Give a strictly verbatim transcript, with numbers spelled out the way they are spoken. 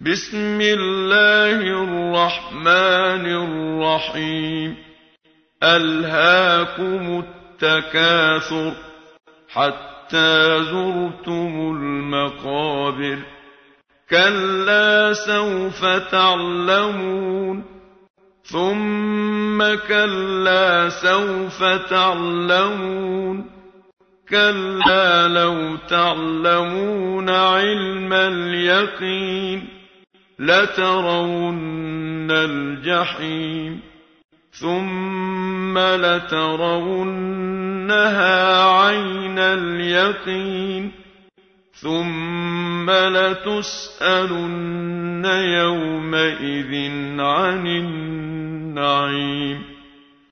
بسم الله الرحمن الرحيم ألهاكم التكاثر حتى زرتم المقابر كلا سوف تعلمون ثم كلا سوف تعلمون كلا لو تعلمون علم اليقين لترون الجحيم ثم لترونها عين اليقين ثم لتسألن يومئذ عن النعيم